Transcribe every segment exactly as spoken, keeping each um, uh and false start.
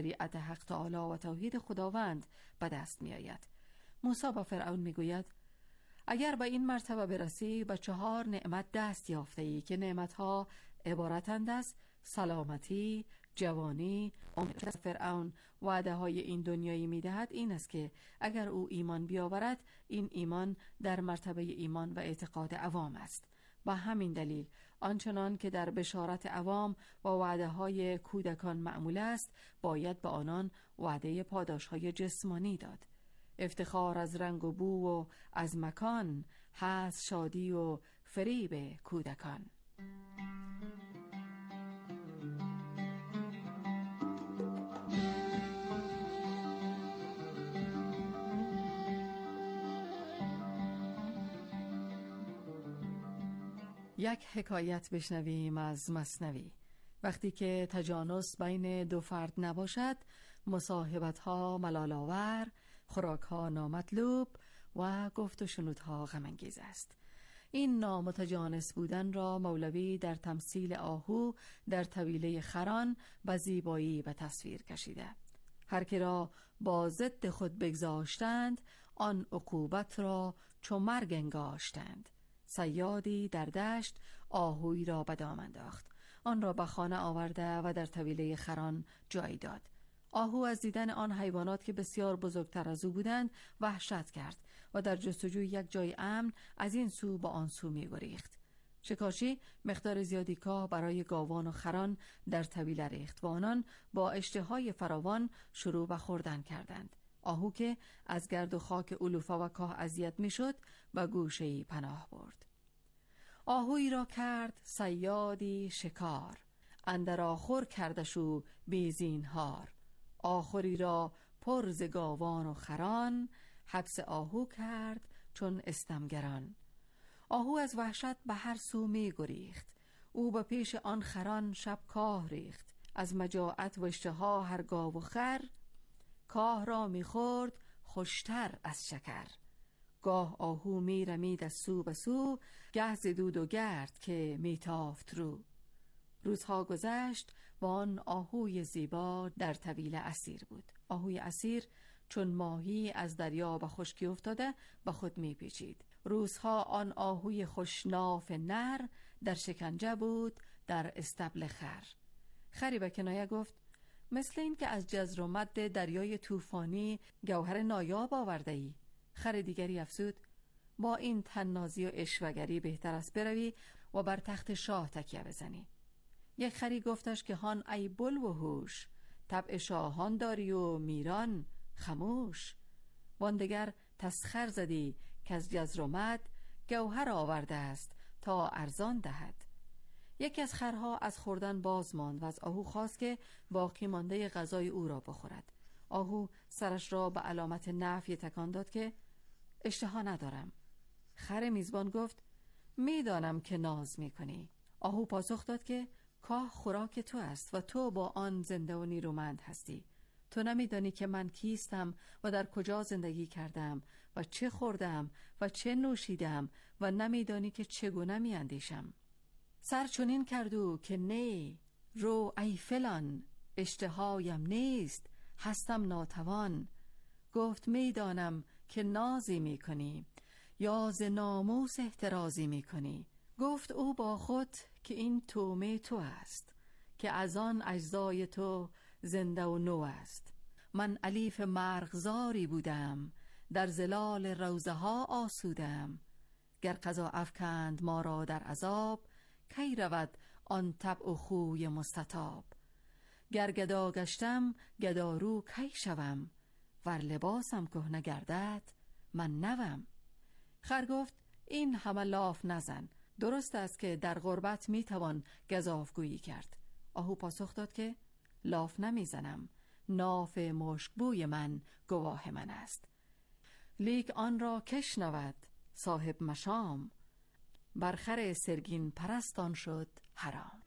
شریعت حق تعالی و توحید خداوند به دست می آید. موسی با فرعون می گوید اگر به این مرتبه برسی به چهار نعمت دست یافته ای که نعمتها عبارتند از سلامتی، جوانی، عمر. فرعون وعده های این دنیایی می دهد این است که اگر او ایمان بیاورد این ایمان در مرتبه ایمان و اعتقاد عوام است. با همین دلیل آنچنان که در بشارت عوام و وعده های کودکان معمول است باید به آنان وعده پاداش های جسمانی داد. افتخار از رنگ و بو و از مکان، هست شادی و فریب کودکان. یک حکایت بشنویم از مثنوی. وقتی که تجانس بین دو فرد نباشد، مصاحبت‌ها ملال‌آور، خوراک‌ها نامطلوب و گفت و شنودها غم‌انگیز است. این نامتجانس بودن را مولوی در تمثیل آهو در طویله خران به زیبایی به تصویر کشیده. هر که را با ضد خود بگذاشتند، آن عقوبت را چو مرگ انگاشتند. صیادی در دشت آهوی را به دام انداخت، آن را به خانه آورده و در طویله خران جای داد. آهو از دیدن آن حیوانات که بسیار بزرگتر از او بودند وحشت کرد و در جستجوی یک جای امن از این سو به آن سو می گریخت. شکارچی مقدار زیادی کاه برای گاوان و خران در طویله ریخت و آنان با اشتهای فراوان شروع به خوردن کردند. آهو که از گرد و خاک علوفه و کاه اذیت میشد و گوشه‌ای پناه برد. آهویی را کرد صیادی شکار، اندر آخر کردشو بی زینهار. آخری را پر ز گاوان و خران، حبس آهو کرد چون استمگران. آهو از وحشت به هر سو می گریخت. او به پیش آن خران شب کاه ریخت. از مجاعت و اشتها هر گاو و خر، کاه را می خورد خوشتر از شکر. گاه آهو می رمید از سو به سو، گه ز دود و گرد که می تافت رو. روزها گذشت و آن آهوی زیبا در طویله اسیر بود. آهوی اسیر چون ماهی از دریا به خشکی افتاده به خود می پیچید. روزها آن آهوی خوشناف نر در شکنجه بود در استبل خر. خری به کنایه گفت مثل این که از جزر و مد دریای طوفانی گوهر نایاب آورده ای. خر دیگری افزود با این طنازی و اشوه‌گری بهتر است بروی و بر تخت شاه تکیه بزنی. یک خری گفتش که هان ای بلو و هوش، طبع شاهان داری و میران خموش. واندگر تسخر زدی که از جزر و مد گوهر آورده است تا ارزان دهد. یکی از خرها از خوردن باز ماند و از آهو خواست که باقی مانده غذای او را بخورد. آهو سرش را به علامت نفی تکان داد که اشتها ندارم. خر میزبان گفت میدانم که ناز میکنی. آهو پاسخ داد که کاه خوراک تو است و تو با آن زنده و نیرومند هستی. تو نمیدانی که من کیستم و در کجا زندگی کردم و چه خوردم و چه نوشیدم و نمیدانی که چگونه میاندیشم. سر چنین کردو که نه رو ای فلان، اشتهایم نیست هستم ناتوان. گفت میدانم که نازی میکنی یا ز ناموس احترازی میکنی. گفت او با خود که این تومه تو است که از آن اجزای تو زنده و نو است. من الیف مرغزاری بودم در زلال روزه ها آسودم. گر قضا افکند ما را در عذاب کی رود آن طبع و خوی مستطاب. گر گدا گشتم گدارو کی شوم ور لباسم کهنه گردد من نوم. خر گفت این همه لاف نزن، درست است که در غربت میتوان گزافگویی کرد. آهو پاسخ داد که لاف نمیزنم، ناف مشکبوی من گواه من است. لیک آن را کش نود صاحب مشام، بر خر سرگین پرستان شد حرام.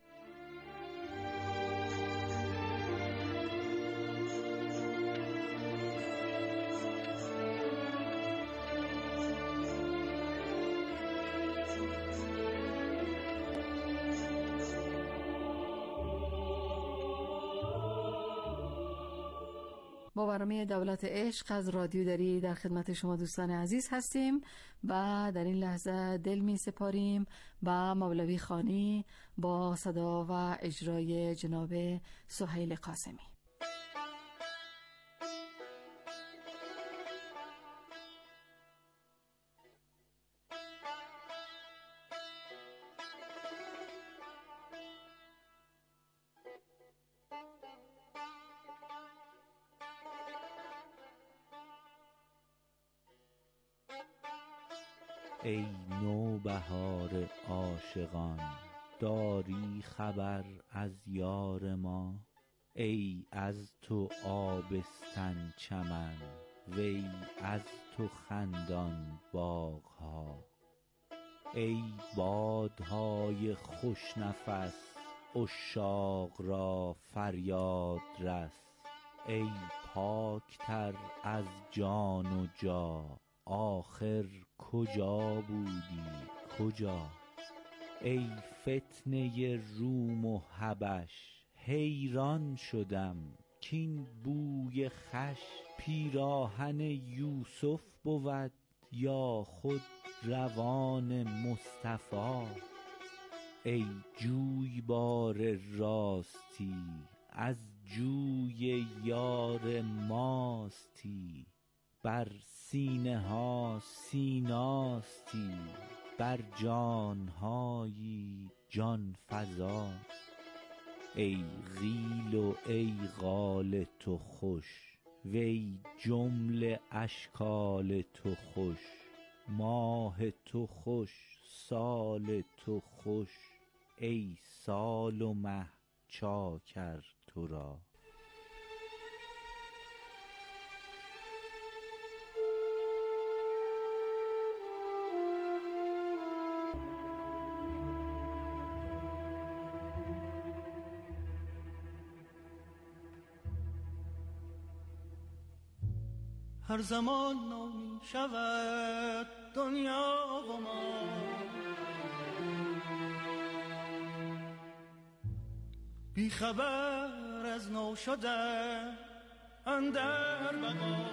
با برنامه دولت عشق از رادیو دری در خدمت شما دوستان عزیز هستیم و در این لحظه دل می سپاریم با مولوی خانی با صدا و اجرای جناب سهیل قاسمی. ای نوبهار عاشقان، داری خبر از یار ما؟ ای از تو آبستن چمن، وی از تو خندان باغها. ای بادهای خوش نفس، عشاق را فریاد رس. ای پاکتر از جان و جا، آخر کجا بودی کجا؟ ای فتنه روم و حبش، حیران شدم کین بوی خوش پیراهن یوسف بود یا خود روان مصطفی؟ ای جویبار راستی، از جوی یار ماستی. بر سینه ها سیناستی، بر جان هایی جان فزا. ای قیل و ای قال تو خوش، وی جمله اشکال تو خوش. ماه تو خوش سال تو خوش، ای سال و مه چاکر تو را. هر زمان نو شود دنیا و ما، بی خبر از نو شدن اندر بقا.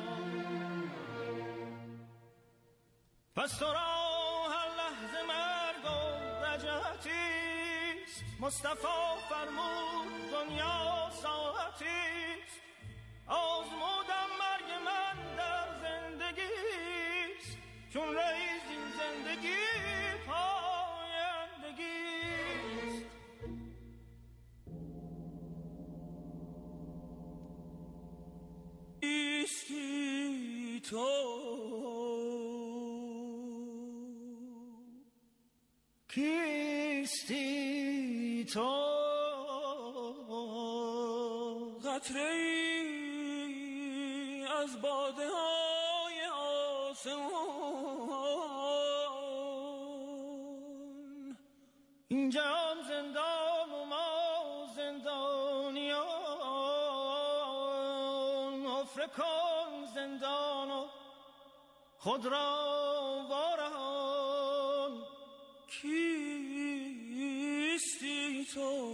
پس تو را هر لحظه مرگ و رجعتیست، مصطفی فرمود دنیا ساعتیست. آزمودم مرگ من در زندگیست، چون رئیس این زندگی پایندگیست. ایستی تو کیستی تو، قطره از باده های آسمان. این جهان زندان و ما زندانیان. حفره کن زندان و خود را وارهان. کیستی تو؟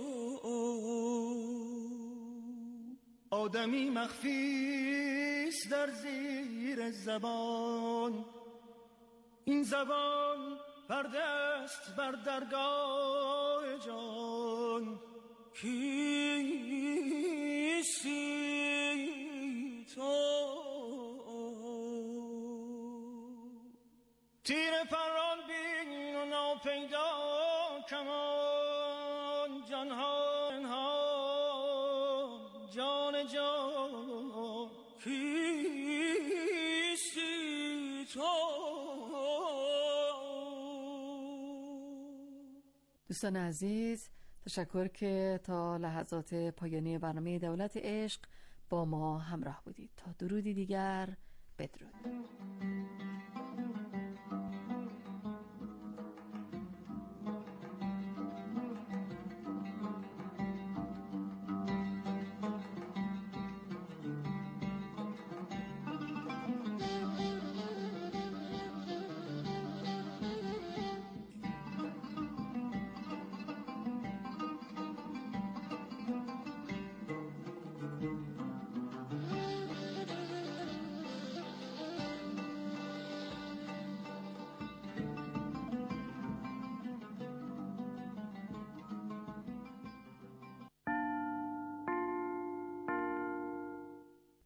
آدمی مخفیست در زیر زبان. این زبان پرده است بر درگاه جان. کیستی تو؟ تیر پران بین و ناپیدا کمان. جانها جان جان کیستی تو؟ دوستان عزیز، تشکر که تا لحظات پایانی برنامه دولت عشق با ما همراه بودید. تا درودی دیگر، بدرود.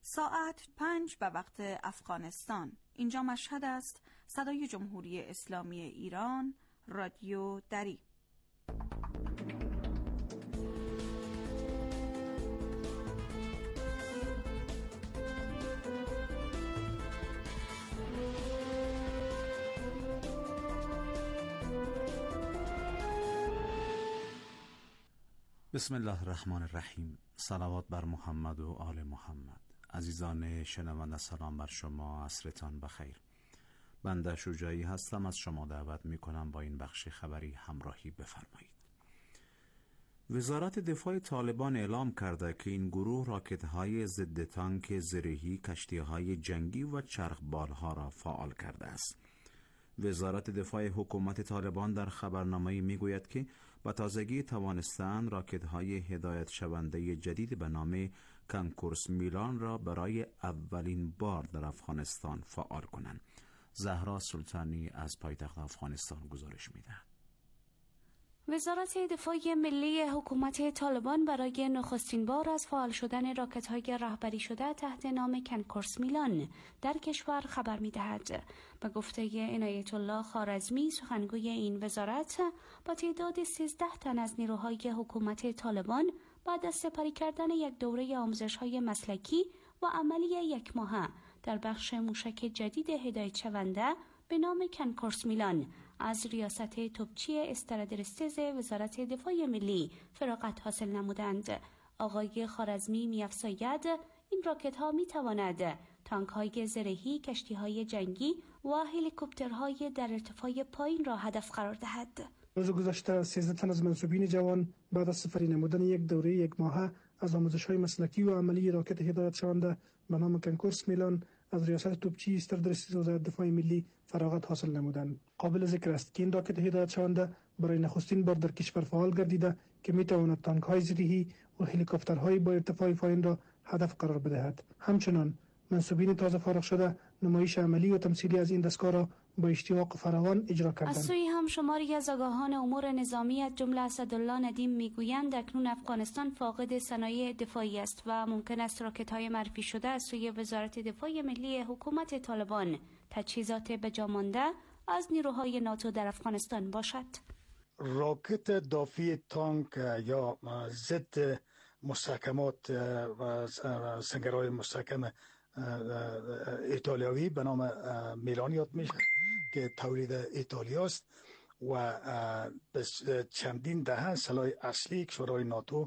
ساعت پنج به وقت افغانستان. اینجا مشهد است. صدای جمهوری اسلامی ایران، رادیو دری. بسم الله الرحمن الرحیم. صلوات بر محمد و آل محمد. عزیزان شنونده، سلام بر شما، عصرتان بخیر. بنده شجاعی هستم، از شما دعوت می کنم با این بخش خبری همراهی بفرمایید. وزارت دفاع طالبان اعلام کرده که این گروه راکت‌های ضد تانک زرهی، کشتی‌های جنگی و چرخبال‌ها را فعال کرده است. وزارت دفاع حکومت طالبان در خبرنامه‌ای میگوید که با تازگی توانستند راکت‌های هدایت شونده جدید به نام کنکورس میلان را برای اولین بار در افغانستان فعال کنند. زهرا سلطانی از پایتخت افغانستان گزارش می‌دهد. وزارت دفاع ملی حکومت طالبان برای نخستین بار از فعال شدن راکت‌های رهبری شده تحت نام کنکورس میلان در کشور خبر می‌دهد. به گفته عنایت الله خوارزمی، سخنگوی این وزارت، با تعداد سیزده تن از نیروهای حکومت طالبان بعد از سپری کردن یک دوره آموزش‌های مسلکی و عملی یک ماهه در بخش موشک جدید هدایت شونده به نام کنکورس میلان از ریاست توپچی استرادرستز وزارت دفاع ملی فراغت حاصل نمودند. آقای خوارزمی می‌افزاید این راکت ها می تواند تانک های زرهی، کشتی های جنگی و هلیکوپترهای در ارتفاع پایین را هدف قرار دهد. روز گذشته سیزده تن از منصوبین جوان بعد از سپری نمودن یک دوره یک ماهه از آموزش‌های مسلکی و عملی راکت هدایت شونده به نام کنکورس میلان از ریاست توپچی استرادرستز وزارت دفاع ملی فراغت حاصل نمودند. قابل ذکر است که این راکت هدایت شونده برای نخستین بار در کشور فعال گردیده که می‌تواند تانک‌های زرهی و هلیکوپترهای با ارتفاع پایین را هدف قرار بدهد. همچنین منصوبین تازه فارغ شده نمایش عملی و تمثیلی از این دستگاه را با اشتیاق فراوان اجرا کردند. از سوی هم شماری از آگاهان امور نظامی از جمله اسدالله ندیم میگویند اکنون افغانستان فاقد صنایع دفاعی است و ممکن است راکت‌های معرفی شده از سوی وزارت دفاع ملی حکومت طالبان تجهیزات بجا مانده از نیروهای ناتو در افغانستان باشد. راکت دافعی تانک یا ضد مستحکمات و سنگرهای مستحکم ایتالیایی به نام میلان یاد میشه که تولید ایتالیا است و چندین دهه سلاح اصلی کشورهای ناتو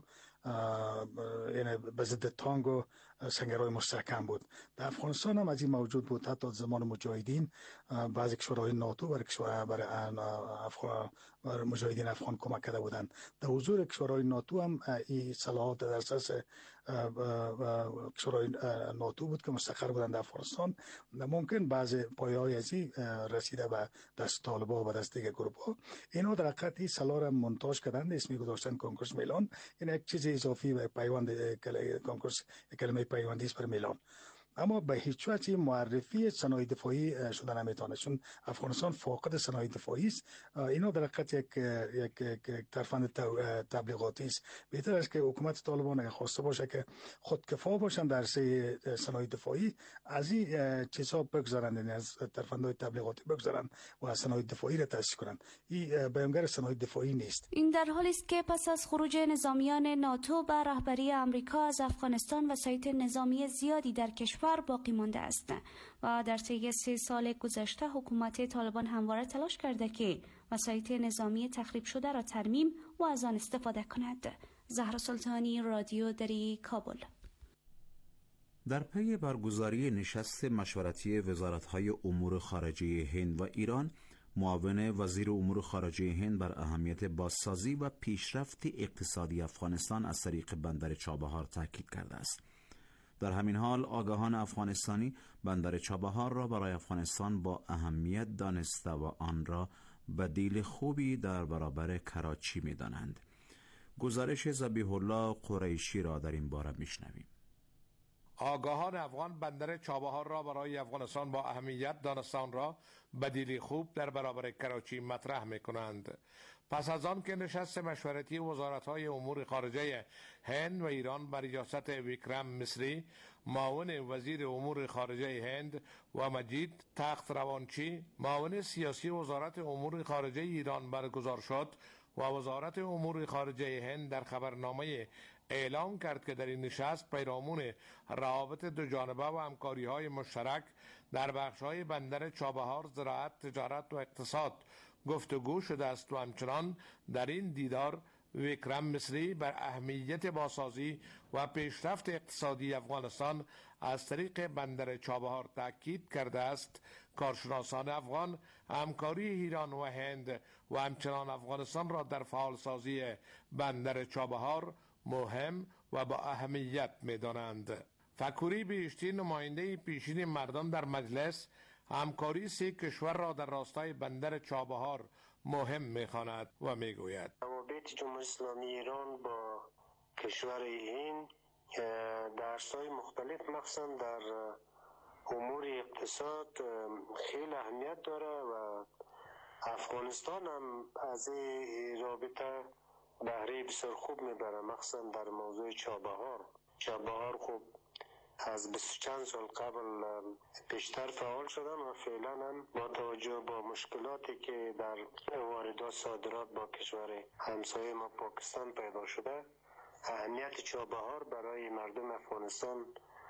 یعنی به ضد تانک و سنگرهای مستحکم بود. در افغانستان هم از این موجود بود. حتی زمان مجاهدین بعضی کشورهای ناتو برای کشور برای افغان برای مجاهدین افغان کمک کرده بودند. در حضور کشورهای ناتو هم این صلاحات در اساس کشورهای ناتو بود که مستقر بودند در افغانستان. ممکن بعضی پایه‌های از این رسیده به دست طالبان و به دست دیگر گروه‌ها. اینا در حقیقت این صلاح را مونتاژ کردند، اسمی گذاشتن کنکورس میلان. این یک چیز اضافی به پیوند کنکورس کلمه پیوندی است بر میلان. اما به هیچ وجه معرفی صنایع دفاعی شده نمیتونه، چون افغانستان فاقد صنایع دفاعی است. اینا در حقیقت یک یک یک ترفند تبلیغاتی است. بهتر است که حکومت طالبان اگه خواسته باشه که خودکفا باشن در سه صنایع دفاعی، از این چیزها بگذارن، یعنی از ترفندهای تبلیغاتی بگذارن و از صنایع دفاعی را تأسیس کنن. این بیانگر صنایع دفاعی نیست. این در حالی است که پس از خروج نظامیان ناتو به رهبری آمریکا از افغانستان وسایط نظامی زیادی در کشور باقی مانده است و در طی سه سال گذشته حکومت طالبان همواره تلاش کرده که وسایط نظامی تخریب شده را ترمیم و از آن استفاده کند. زهرا سلطانی، رادیو دری، کابل. در پی برگزاری نشست مشورتی وزارت‌های امور خارجه هند و ایران، معاون وزیر امور خارجه هند بر اهمیت بازسازی و پیشرفت اقتصادی افغانستان از طریق بندر چابهار تاکید کرده است. در همین حال آگاهان افغانستانی بندر چابهار را برای افغانستان با اهمیت دانسته و آن را بدیل خوبی در برابر کراچی می دانند. گزارش ذبیح الله قریشی را در این باره میشنویم. آگاهان افغان بندر چابهار را برای افغانستان با اهمیت دانستان را بدیلی خوب در برابر کراچی مطرح می کنند. پس از آن که نشست مشورتی وزارت‌های امور خارجه هند و ایران بر ریاست ویکرم مصری، معاون وزیر امور خارجه هند، و مجید تخت روانچی، معاون سیاسی وزارت امور خارجه ایران برگزار شد و وزارت امور خارجه هند در خبرنامه اعلام کرد که در این نشست پیرامون روابط دو جانبه و همکاری‌های مشترک در بخش‌های بندر چابهار، زراعت، تجارت و اقتصاد گفتگو شده است و همچنان در این دیدار ویکرم مصری بر اهمیت بازسازی و پیشرفت اقتصادی افغانستان از طریق بندر چابهار تاکید کرده است. کارشناسان افغان همکاری ایران و هند و همچنان افغانستان را در فعالسازی بندر چابهار مهم و با اهمیت می دانند. فکوری بیشتی، نماینده پیشین مردان در مجلس، همکاری سه کشور را در راستای بندر چابهار مهم می‌خواند و میگوید روابط جمهوری اسلامی ایران با کشور هند در عرصه‌های مختلف مخصوصا در امور اقتصاد خیلی اهمیت داره و افغانستان هم از این رابطه بهره بسیار خوب میبره، مخصوصا در موضوع چابهار. چابهار خوب از بیست چند سال قبل بیشتر فعال شدن و فعلا هم با توجه با مشکلاتی که در واردات صادرات با کشور همسایه ما پاکستان پیدا شده، اهمیت چابهار برای مردم افغانستان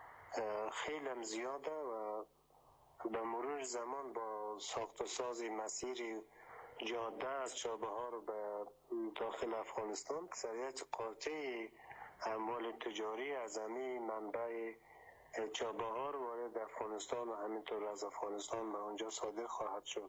خیلی هم زیاده و به مرور زمان با ساخت و ساز مسیر جاده از چابهار به داخل افغانستان اکثریت قاطع اموال تجاری از همین منبع چابهار وارد افغانستان و همینطور از افغانستان به آنجا صادر خواهد شد.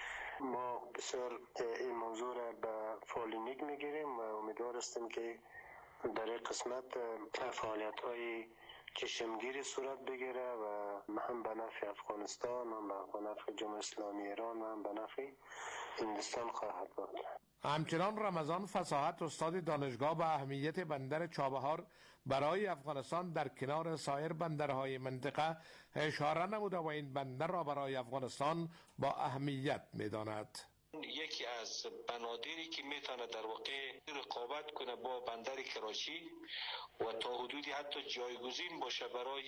ما بسیار این موضوع را به فعالیت میگیریم و امیدوار هستیم که در این قسمت فعالیت های چشمگیری صورت بگیره و هم به نفع افغانستان، هم به نفع جمهوری اسلامی ایران و هم به نفع هندوستان خواهد بود. همچنان رمضان فصاحت، استاد دانشگاه، به اهمیت بندر چابهار برای افغانستان در کنار سایر بندرهای منطقه اشاره نموده و این بندر را برای افغانستان با اهمیت می‌داند. یکی از بنادری که میتونه در واقع رقابت کنه با بندر کراچی و تا حدودی حتی جایگزین باشه برای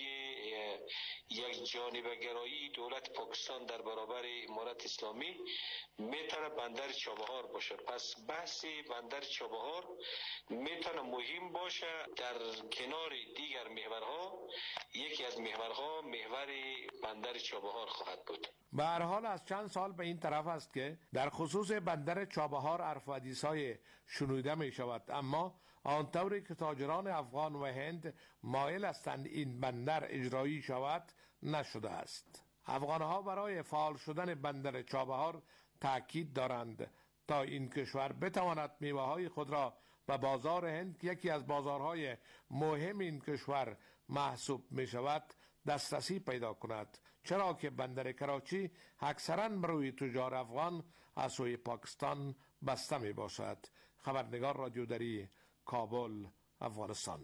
یک جانبه‌گرایی دولت پاکستان در برابر امارت اسلامی، میتونه بندر چابهار باشه. پس بحث بندر چابهار میتونه مهم باشه در کنار دیگر محورها. یکی از محورها محور بندر چابهار خواهد بود. به هر حال از چند سال به این طرف است که در خصوص بندر چابهار حرف و حدیث‌های شنوده می شود، اما آنطوری که تاجران افغان و هند مایل هستند این بندر اجرایی شود نشده است. افغانها برای فعال شدن بندر چابهار تاکید دارند تا این کشور بتواند میوه‌های خود را به بازار هند که یکی از بازارهای مهم این کشور محسوب می شود دسترسی پیدا کند، چرا که بندر کراچی اکثراً بروی تجار افغان از سوی پاکستان بسته می باشد. خبرنگار رادیو دری، کابل، افغانستان.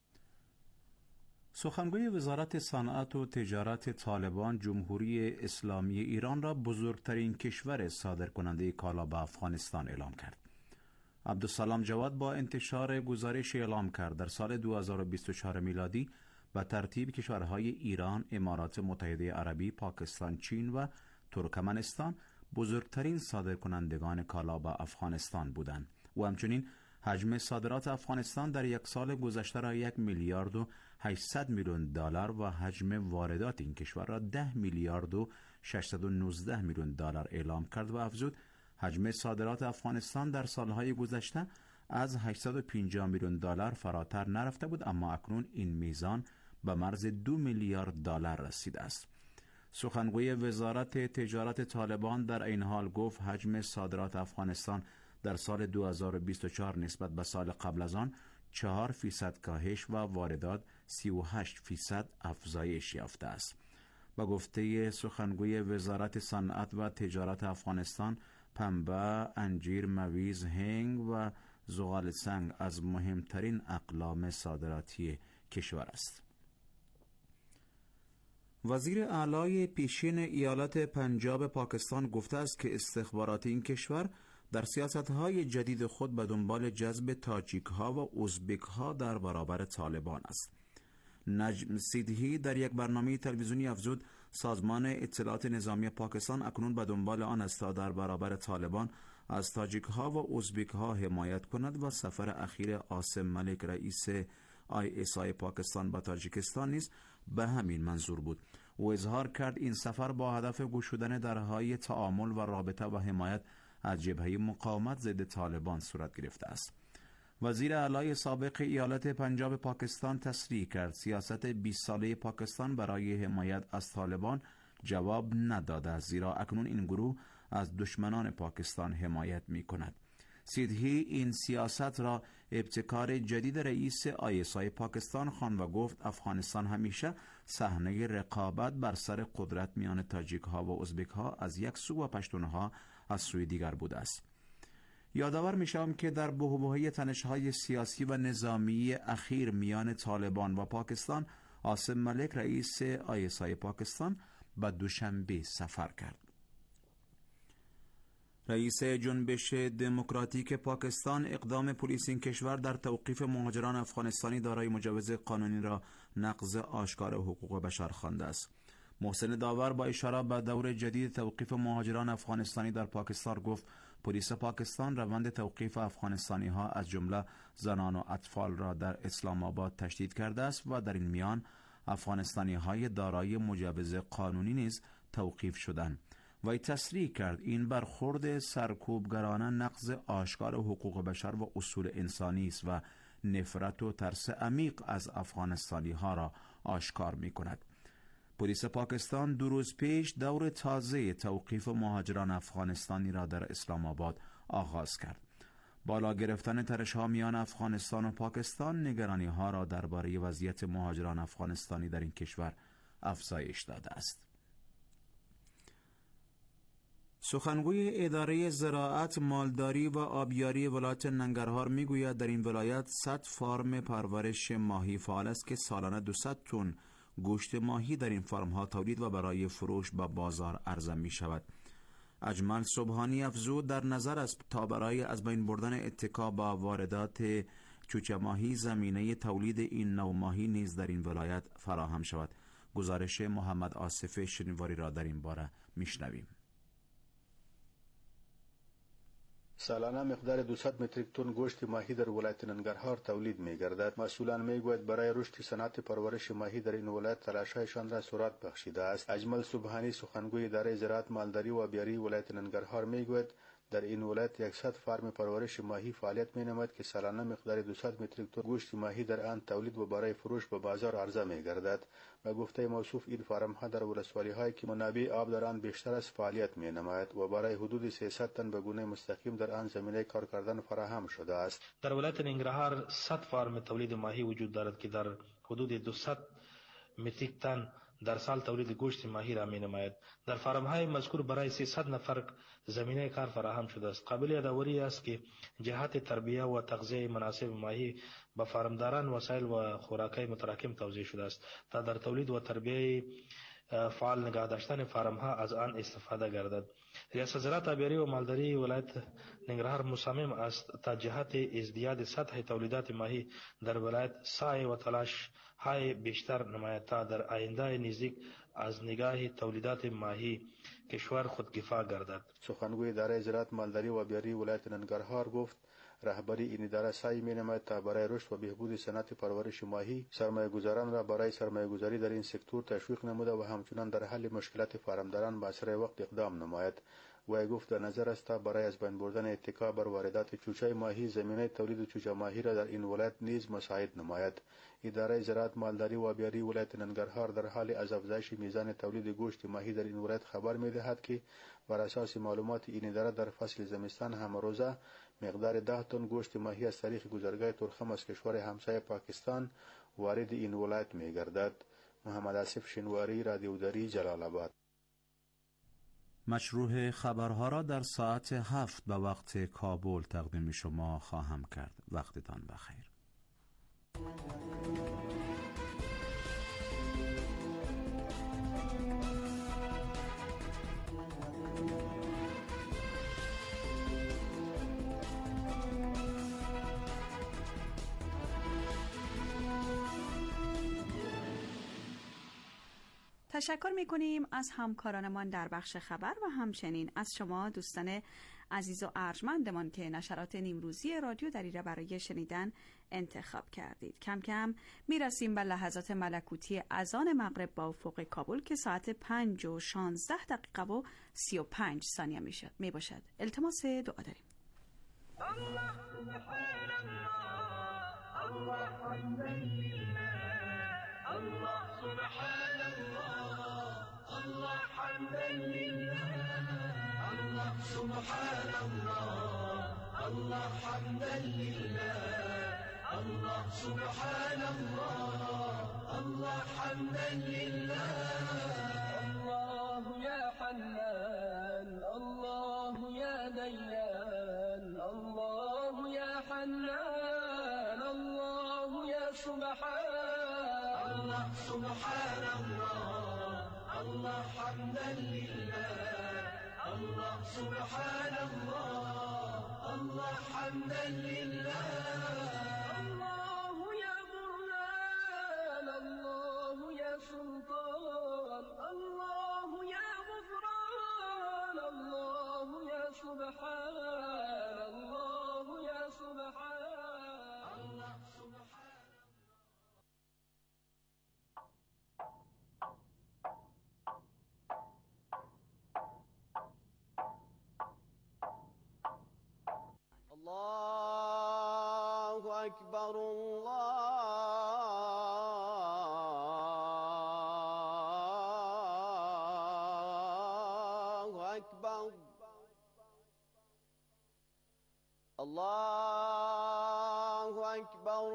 سخنگوی وزارت صنعت و تجارت طالبان جمهوری اسلامی ایران را بزرگترین کشور صادرکننده کالا به افغانستان اعلام کرد. عبدالسلام جواد با انتشار گزارش اعلام کرد در سال دو هزار و بیست و چهار میلادی به ترتیب کشورهای ایران، امارات متحده عربی، پاکستان، چین و ترکمنستان بزرگترین صادرکنندگان کالا به افغانستان بودند و همچنین حجم صادرات افغانستان در یک سال گذشته را یک میلیارد و هشتصد میلیون دلار و حجم واردات این کشور را ده میلیارد و ششصد و نوزده میلیون دلار اعلام کرد و افزود حجم صادرات افغانستان در سالهای گذشته از هشتصد و پنجاه میلیون دلار فراتر نرفته بود، اما اکنون این میزان به مرز دو میلیارد دلار رسیده است. سخنگوی وزارت تجارت طالبان در این حال گفت حجم صادرات افغانستان در سال دو هزار و بیست و چهار نسبت به سال قبل از آن چهار فیصد کاهش و واردات سی و هشت فیصد افزایش یافته است. با گفته سخنگوی وزارت صنعت و تجارت افغانستان، پنبه، انجیر، مویز، هنگ و زغال سنگ از مهمترین اقلام صادراتی کشور است. وزیر اعلی پیشین ایالت پنجاب پاکستان گفته است که استخبارات این کشور در سیاست‌های جدید خود به دنبال جذب تاجیک‌ها و ازبک‌ها در برابر طالبان است. نجم سیدهی در یک برنامه تلویزیونی افزود سازمان اطلاعات نظامی پاکستان اکنون به دنبال آن است تا در برابر طالبان از تاجیک‌ها و ازبک‌ها حمایت کند و سفر اخیر عاصم ملک رئیس آی اس آی پاکستان به تاجیکستان نیز به همین منظور بود. او اظهار کرد این سفر با هدف گشودن درهای تعامل و رابطه و حمایت از جبهه مقاومت ضد طالبان صورت گرفته است. وزیر اعلی سابق ایالت پنجاب پاکستان تصریح کرد سیاست بیست ساله پاکستان برای حمایت از طالبان جواب نداده است، زیرا اکنون این گروه از دشمنان پاکستان حمایت می کند. سیدهی این سیاست را ابتکار جدید رئیس آی اس آی پاکستان خواند و گفت افغانستان همیشه صحنه رقابت بر سر قدرت میان تاجیک ها و ازبک ها از یک سو و پشتون ها از سوی دیگر بوده است. یادآور میشم که در بحبوحه تنش‌های سیاسی و نظامی اخیر میان طالبان و پاکستان، عاصم ملک رئیس آی اس آی پاکستان به دوشنبه سفر کرد. رئیس جنبش دموکراتیک پاکستان اقدام پلیس این کشور در توقیف مهاجران افغانستانی دارای مجوز قانونی را نقض آشکار حقوق بشر خوانده است. محسن داور با اشاره به دور جدید توقیف مهاجران افغانستانی در پاکستان گفت پلیس پاکستان روند توقیف افغانستانی ها از جمله زنان و اطفال را در اسلام آباد تشدید کرده است و در این میان افغانستانی های دارای مجوز قانونی نیز توقیف شدند. وی تصریح کرد این برخورد سرکوبگرانه نقض آشکار حقوق بشر و اصول انسانی است و نفرت و ترس عمیق از افغانستانی ها را آشکار می کند. پلیس پاکستان دو روز پیش دور تازه توقیف مهاجران افغانستانی را در اسلام آباد آغاز کرد. بالا گرفتن ترش‌ها میان افغانستان و پاکستان نگرانی ها را درباره وضعیت مهاجران افغانستانی در این کشور افزایش داده است. سخنگوی اداره زراعت، مالداری و آبیاری ولایت ننگرهار میگوید در این ولایت صد فارم پرورش ماهی فعال است که سالانه دویست تن گوشت ماهی در این فارم ها تولید و برای فروش به بازار عرضه می شود. اجمل صبحانی افزود در نظر است تا برای از بین بردن اتکا با واردات چوچه ماهی زمینه تولید این نوع ماهی نیز در این ولایت فراهم شود. گزارش محمد آصف شنواری را در این باره میشنویم. سالانه مقدار دویست متریک تن گوشت ماهی در ولایت ننگرهار تولید می‌گردد. مسئولان می‌گویند برای رشد صنعت پرورش ماهی در این ولایت تلاش‌هایشان را سرعت بخشیده است. اجمل صبحانی سخنگوی اداره زراعت، مالداری و آبیاری ولایت ننگرهار می‌گوید در این ولایت صد فارم پرورش ماهی فعالیت می‌نماید که سالانه مقدار دویست متریک تن گوشت ماهی در آن تولید و برای فروش به بازار عرضه می‌گردد. به گفته موصوف این فارم‌ها در ولسوالی‌هایی که منابع آب در آن بیشتر است فعالیت می‌نماید و برای حدود سیصد تن به گونه مستقیم در آن زمینه کار کردن فراهم شده است. در ولایت ننگرهار صد فارم تولید ماهی وجود دارد که در حدود دویست متریک تن در سال تولید گوشت ماهی را می‌نماید. در فارم‌های مذکور برای سیصد نفر زمینه کار فراهم شده است. قابل یادآوری است که جهت تربیه و تغذیه مناسب ماهی به فارمداران وسایل و خوراک‌های متراکم توزیع شده است تا در تولید و تربیه فعال نگاه داشتن فارم‌ها از آن استفاده گردد. ریاست زراعت، آبیاری و مالداری ولایت ننگرهار مصمم است تا جهت ازدیاد سطح تولیدات ماهی در ولایت سعی و تلاش های بیشتر نماید تا در آینده نزدیک از نگاه تولیدات ماهی کشور خودکفا گردد. سخنگوی اداره زراعت، مالداری و آبیاری ولایت ننگرهار گفت رهبری این اداره سعی می‌نماید تا برای رشد و بهبود صنعت پرورش ماهی سرمایه‌گذاران را برای سرمایه‌گذاری در این سکتور تشویق نموده و همچنان در حل مشکلات فارمداران به اسرع وقت اقدام نماید. وی گفت در نظر است تا برای از بین بردن اتکا بر واردات چوچه ماهی زمینه تولید چوچه ماهی را در این ولایت نیز مساعد نماید. اداره زراعت، مالداری و آبیاری ولایت ننگرهار در حال از افزایش میزان تولید گوشت ماهی در این ولایت خبر می‌دهد که بر اساس معلومات این اداره در فصل زمستان هم روزه مقدار ده تن گوشت ماهی از طریق گذرگاه ترخم از کشور همسایه پاکستان وارد این ولایت می‌گردد. محمد آصف شنواری، رادیو دری، جلال آباد. مشروع خبرها را در ساعت هفت به وقت کابل تقدیم شما خواهم کرد. وقتتان بخیر. تشکر می‌کنیم از همکارانمان در بخش خبر و همچنین از شما دوستان عزیز و ارجمندمان که نشرات نیمروزی رادیو دری را برای شنیدن انتخاب کردید. کم کم میرسیم به لحظات ملکوتی اذان مغرب با افق کابل که ساعت پنج و شانزده دقیقه و سی و پنج ثانیه میشد می باشد. التماس دعا داریم. الله سبحان الله الله حمدا لله الله سبحان الله الله حمدا لله الله سبحان الله الله حمدا لله الله سبحان الله الله حمدا لله الله يا حنان الله يا ديان الله يا حنان الله يا سبحان الله سبحان الله الله حمدا لله الله سبحان الله الله حمدا لله الله يا برهان الله يا سلطان الله يا غفران الله يا سبحان الله يا سبحان الله سبحان الله أكبر الله أكبر الله أكبر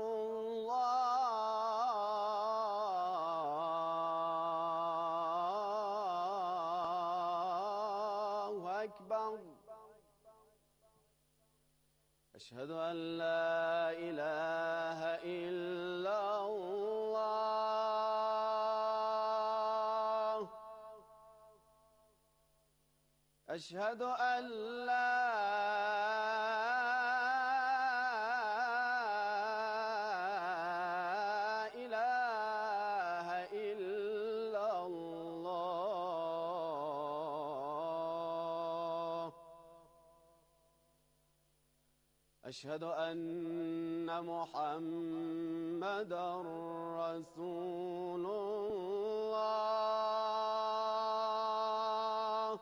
الله أكبر أشهد أن لا إله إلا الله أشهد أن لا إله إلا الله أشهد أن محمدا رسول الله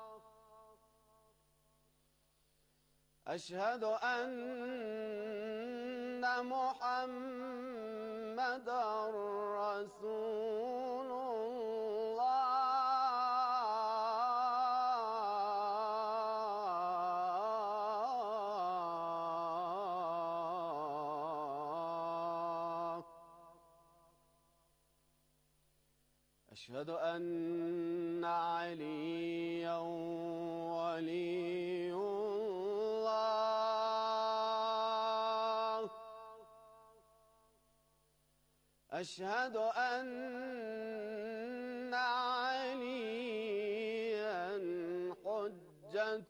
أشهد أن محمدا رسول الله أشهد أن عليا ولي الله أشهد أن عليا حجة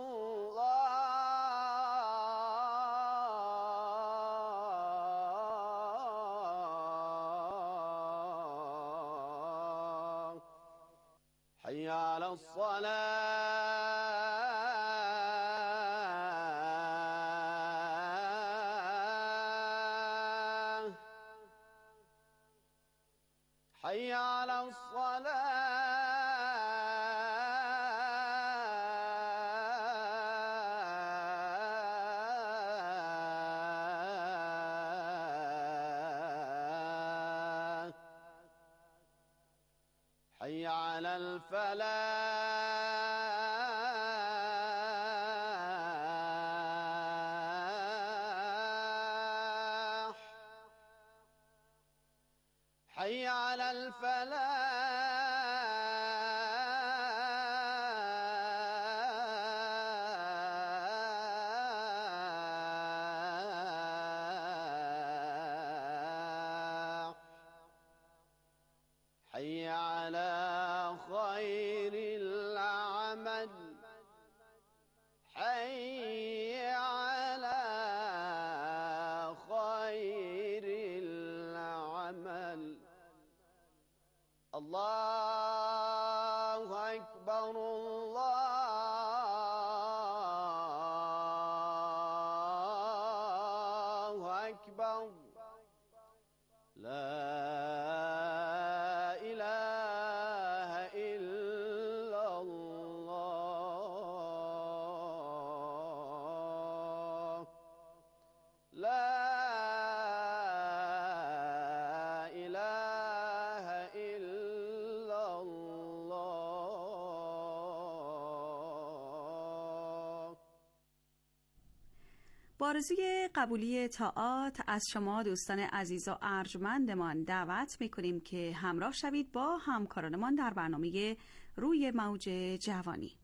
الله حي على الصلاة حي على الصلاة حي على الفلاح حي على الفلاح حي على خير الأعمال الله أكبر الله أكبر لا إله إلا الله لا إله إلا الله. با آرزوی قبولی طاعات از شما دوستان عزیز و ارجمندمان دعوت می‌کنیم که همراه شوید با همکارانمان در برنامه روی موج جوانی.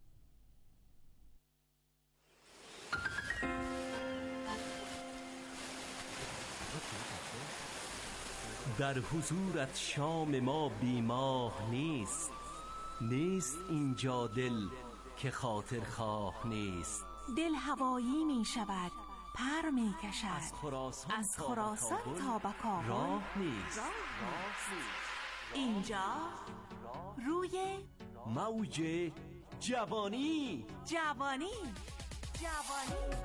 در حضورت شام ما بیماه نیست، نیست اینجا دل که خاطر خواه نیست. دل هوایی می شود، پر می کشد، از خراسان, از خراسان تا به کابل راه نیست. اینجا روی موج جوانی. جوانی جوانی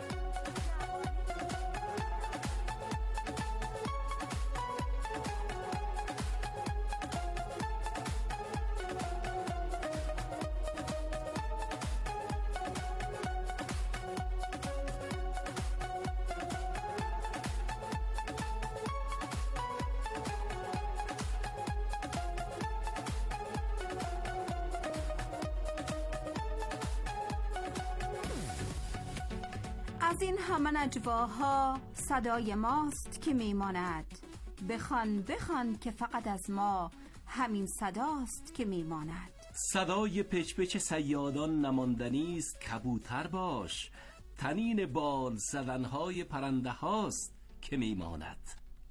از این همه نجواها صدای ماست که میماند. بخوان بخوان که فقط از ما همین صداست که میماند. صدای پچ پچ صیادان نماندنی است، کبوتر باش. تنین بال زدنهای پرنده هاست که میماند.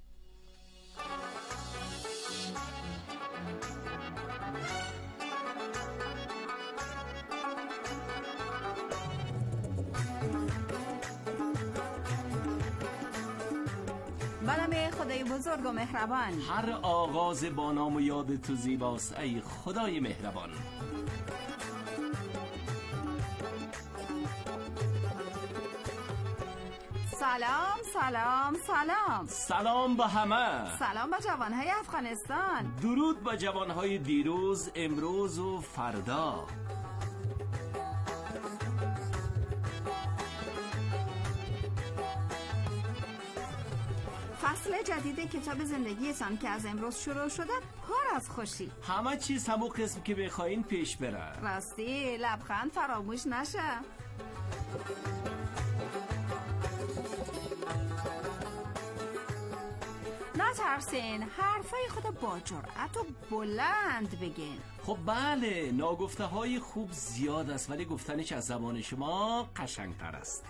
بنام خدای بزرگ و مهربان. هر آغاز با نام و یاد تو زیباست ای خدای مهربان. سلام سلام سلام سلام به همه. سلام به جوانهای افغانستان. درود به جوانهای دیروز، امروز و فردا. فصل جدید کتاب زندگیتان که از امروز شروع شده پر از خوشی. همه چیز همون قسم که بخواین پیش بره. راستی لبخند فراموش نشه. نترسین، حرفای خود با جرأت و بلند بگین. خب بله، ناگفته های خوب زیاد است ولی گفتنش از زبان شما قشنگتر است.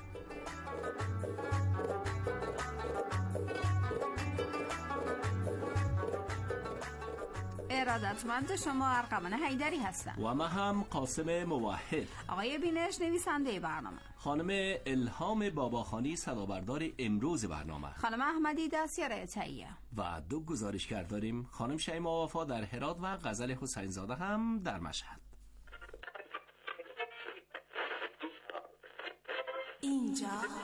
ارادتمند شما ارقمن حیدری هستم و من هم قاسم موحد. آقای بینش نویسنده برنامه، خانم الهام باباخانی صدابردار امروز برنامه، خانم احمدی دستیار تهیه و دو گزارشگر داریم، خانم شیما وفا در هرات و غزل حسین زاده هم در مشهد. اینجا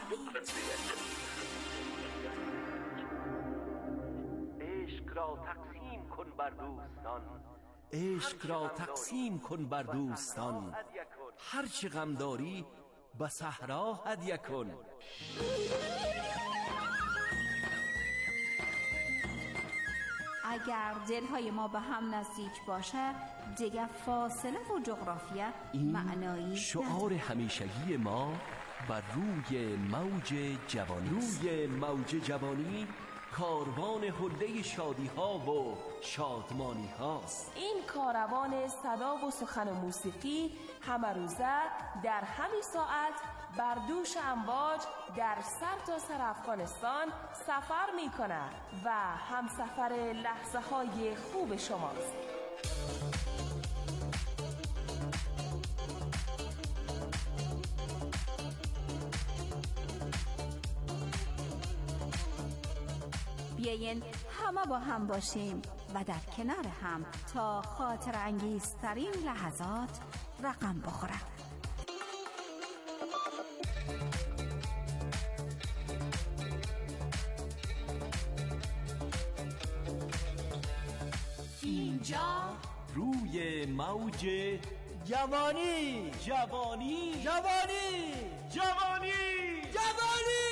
عشق را تقسیم کن بر دوستان، عشق را تقسیم کن بر دوستان، هر چه غم داری به صحرا هدیه کن. اگر دلهای ما به هم نزدیک باشه دیگه فاصله و جغرافیه معنایی شعار همیشگی ما بر روی موج جوانی. روی موج جوانی کاروان حله شادی ها و شادمانی هاست. این کاروان صدا و سخن و موسیقی همه روزه در همین ساعت بر دوش امواج در سر تا سر افغانستان سفر می کنه و همسفر لحظه های خوب شماست. بیاین همه با هم باشیم و در کنار هم تا خاطر انگیزترین لحظات رقم بخورند. اینجا روی موج جوانی جوانی جوانی جوانی جوانی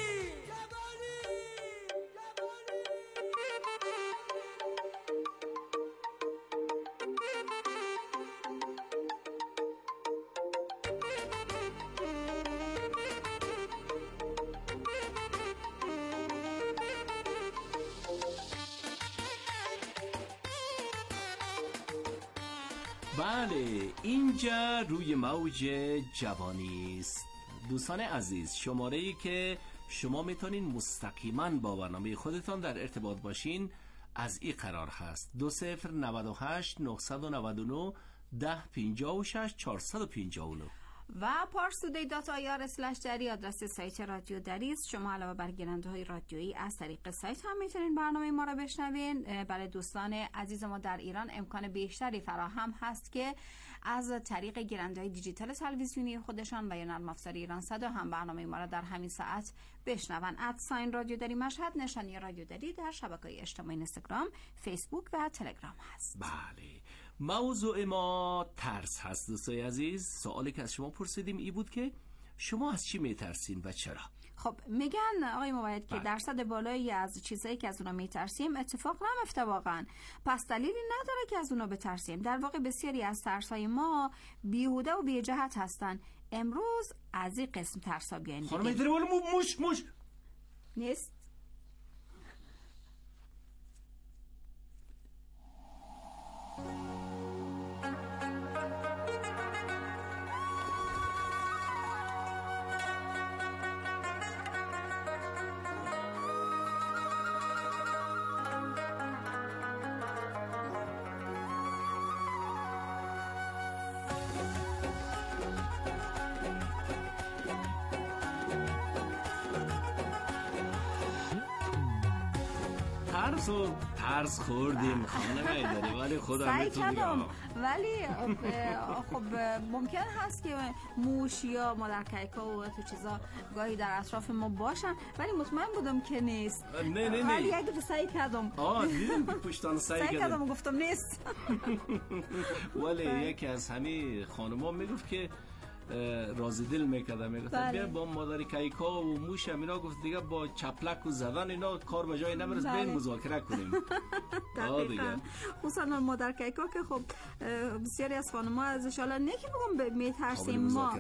بله، اینجا روی موج جوانی است. دوستان عزیز، شماره‌ای که شما میتونین مستقیما با برنامه خودتان در ارتباط باشین از این قرار هست: دو صفر نود و هشت نهصد و نود و نه ده پنجاه و شش چهارصد و پنجاه و نه و پارسودی دات آی آر اسلش دری آدرس سایت رادیو دری است. شما علاوه بر گیرنده های رادیویی از طریق سایت هم میتونین برنامه ما را بشنوین. برای دوستان عزیز ما در ایران امکان بیشتری فراهم هست که از طریق گیرنده های دیجیتال تلویزیونی خودشان و یا نرم افزار ایران صدا هم برنامه ما را در همین ساعت بشنون. ادساین رادیو دری مشهد، نشانی رادیو دری در شبکه‌های اجتماعی اینستاگرام، فیسبوک و تلگرام هست. بله، موضوع ما ترس هست. دوستای عزیز، سوالی که از شما پرسیدیم ای بود که شما از چی میترسین و چرا؟ خب میگن آقای موید که درصد بالایی از چیزایی که از اونا میترسیم اتفاق نمیفته واقعا، پس دلیلی نداره که از اونا بترسیم. در واقع بسیاری از ترسای ما بیهوده و بی‌جهت هستن. امروز از این قسم ترسا بیاین خانم ایدره ولی موش موش نیست. ترس و ترس خوردیم خانم ایداری، ولی خدا میتونیم، ولی خب ممکن هست که موش یا مادر کیکا و تو چیزا گاهی در اطراف ما باشن، ولی مطمئن بودم که نیست. نه نه نه، ولی یک دفعه سعی کردم. آه دیدم که پشتان سعی کردم. سعی کردم و گفتم نیست. ولی یکی از همین خانم‌ها میگفت که راضی دل میکرده، میگفت بیا با مادر کیکا و موش همینا، گفت دیگه با چپلک و زدن اینا کار به جای نمیرسه، بین مذاکره کنیم. دقیقاً، خصوصا مادر کیکا که خب بسیاری از خانم‌ها ازش حالا نکی بگم میترسیم ما.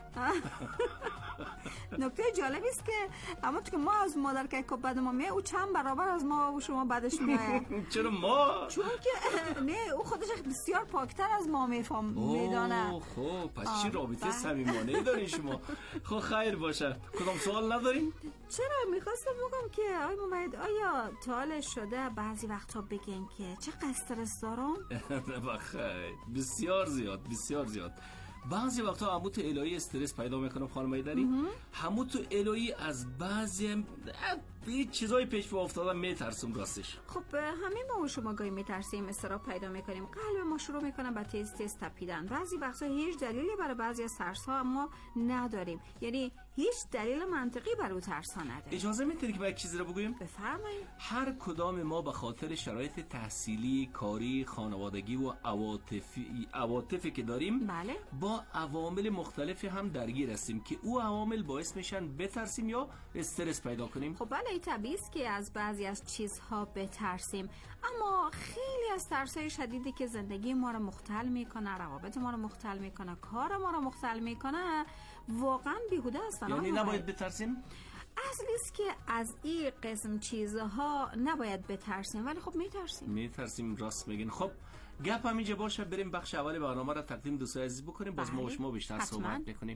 نکته جالبی است که اما تو که ما از مادر کیکا بعد ما میه، او چند برابر از ما و شما بعدش میه. چرا ما؟ چون که نه، او خودش بسیار پاکتر از ما میفهم میدانه. خب پس چی رابطه صمیمانه دارین شما؟ خب خیر باشه. کدام سوال ندارین؟ چرا میخواستم بگم که آقای موید، آیا تا شده بعضی وقتا بگین که چقدر استرس دارم؟ بخیر، بسیار زیاد بسیار زیاد. بعضی وقتا همون تو الهی استرس پیدا میکنم خانم ایدری، همون تو الهی از بعضی به چیزای پیش پا افتادن میترسم راستش. خب همین ما و شما گاهی میترسیم، استراب پیدا میکنیم، قلب ما شروع میکنه به تیز تیز تپیدن. بعضی وقتا هیچ دلیلی برای بعضی از ترس ها اما نداریم، یعنی هیچ دلیل منطقی برای ترس ها نداریم. اجازه میدید که با یک چیزی رو بگویم؟ بفرمایید. هر کدام ما به خاطر شرایط تحصیلی، کاری، خانوادگی و عواطفی عواطفی که داریم، بله، با عوامل مختلفی هم درگیر هستیم که او عوامل باعث میشن بترسیم یا استرس پیدا کنیم. خب بله، طبیعی است که از بعضی از چیزها بترسیم، اما خیلی از ترس‌های شدیدی که زندگی ما رو مختل میکنه، روابط ما رو مختل میکنه، کار ما رو مختل میکنه، واقعا بیهوده هستن. یعنی نباید بترسیم؟ اصلی است که از این قسم چیزها نباید بترسیم، ولی خب میترسیم میترسیم راست میگین. خب گپ همینجا باشه، بریم بخش اول برنامه را تقدیم دوستای عزیز بکنیم. باز ما و شما بیشتر حتما صحبت میکنیم.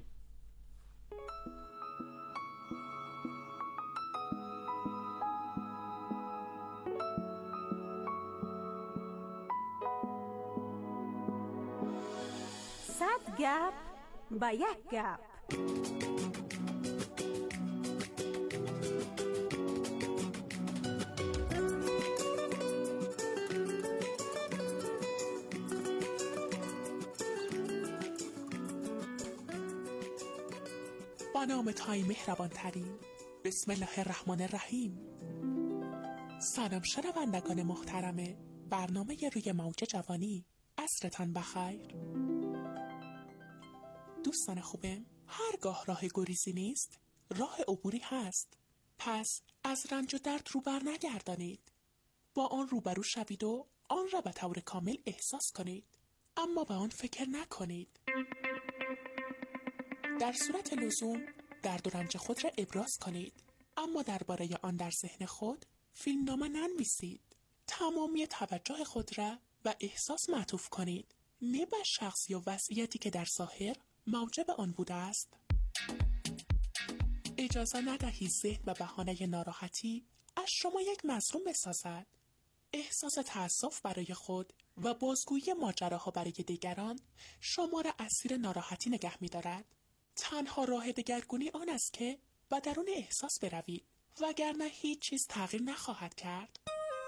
صد گپ با یک گپ. با نام تویی مهربان ترین. بسم الله الرحمن الرحیم. سلام شنوندگان محترم برنامه روی موج جوانی، عصرتان بخیر. دوستان خوبم، هرگاه راه گریزی نیست راه عبوری هست. پس از رنج و درد رو بر نگردانید، با آن روبرو شوید و آن را به طور کامل احساس کنید، اما به آن فکر نکنید. در صورت لزوم درد و رنج خود را ابراز کنید، اما درباره آن در ذهن خود فیلمنامه ننویسید. تمامی توجه خود را و احساس معطوف کنید، نه به شخص یا وضعیتی که در ظاهر موجب آن بوده است. اجازه ندهید ذهن به بهانه ناراحتی از شما یک مظلوم بسازد. احساس تأسف برای خود و بازگویی ماجراها برای دیگران شما را اسیر ناراحتی نگه می‌دارد. تنها راه دگرگونی آن است که به درون احساس بروید، وگرنه هیچ چیز تغییر نخواهد کرد.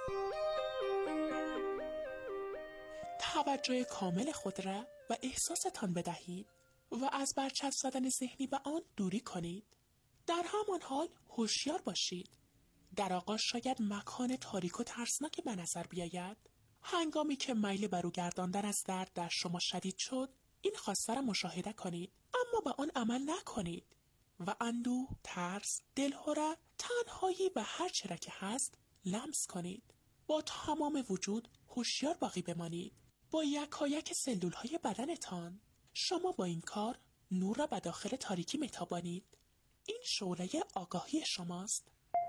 توجه کامل خود را و احساستان بدهید و از برچسب زدن ذهنی به آن دوری کنید. در همان حال هوشیار باشید. در آغاز شاید مکان تاریک و ترسناک به نظر بیاید. هنگامی که میل برو گرداندن از درد در شما شدید شد، این خواسته را مشاهده کنید، اما به آن عمل نکنید و اندوه، ترس، دلهره، تنهایی و هر چه را که هست لمس کنید. با تمام وجود هوشیار باقی بمانید، با یکایک سلولهای بدنتان. شما با این کار نور را به داخل تاریکی میتابانید. این شعله آگاهی شماست.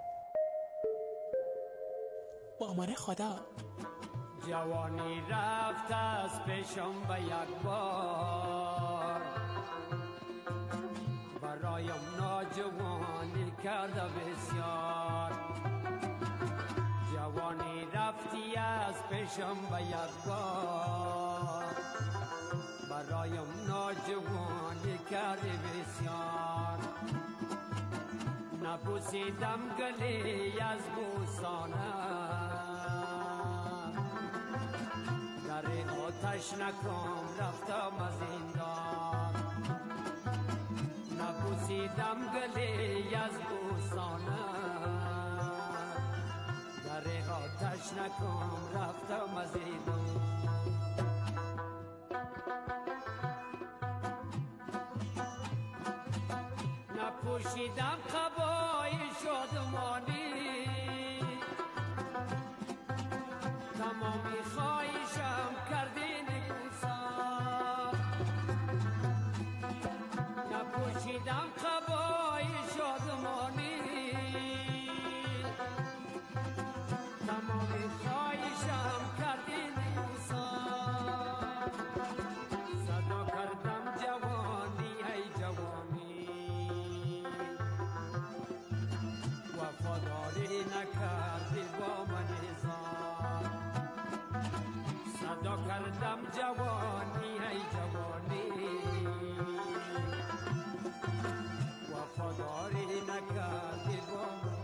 با امان خدا. جوانی رفت از پیشم به یک بار، برایم ناجوانی کرده بسیار. جوانی رفتی از پیشم به یک بار، برایم ناجوانی کرده بسیار. نبوسیدم گلی از بوسانه، در آتش نکام رفتم از زندان. نبوسیدم گلی از بوسانه، در آتش نکام رفتم از زندان. نپوشیدم قبای شادمانی، تمامی خواهشم کردی نگوسان. نپوشیدم قبای شادمانی، تمامی خواهشم کردی نگوسان. صدا کردم جوانی ای جوانی، وفاداری نکردی با من زار. صدا کردم جوانی ای جوانی، وفاداری نکردی با من.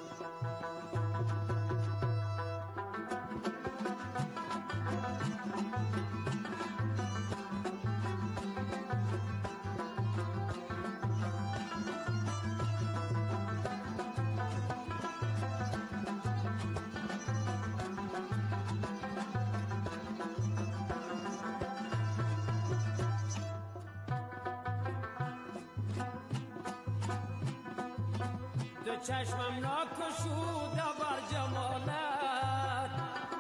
دو چشمم ناکشوده بر جمالت،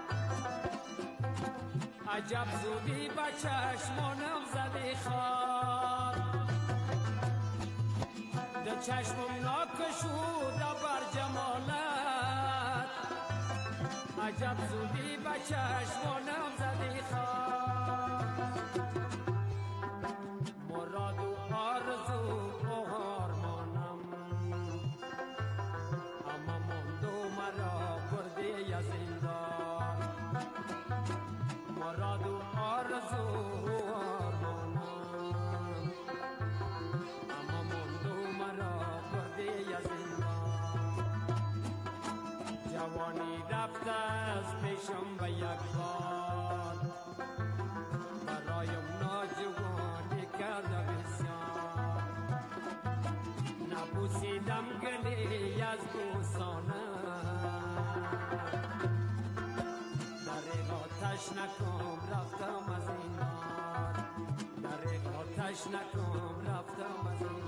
عجب زودی به چشمانم زدی خار. دو چشمم ناکشوده بر جمالت، عجب زودی به چشمانم زدی خار. مراد و آرزو و آرمانم، اما ماندو مرا بردی از زندان. مراد و آرزو و آرمانم، اما ماندو مرا بردی از زندان. جوانی رفت از پیشم به یک بار، دارم گلی از بوسانه در آتش نکن رفتم از این بار در آتش نکن رفتم از این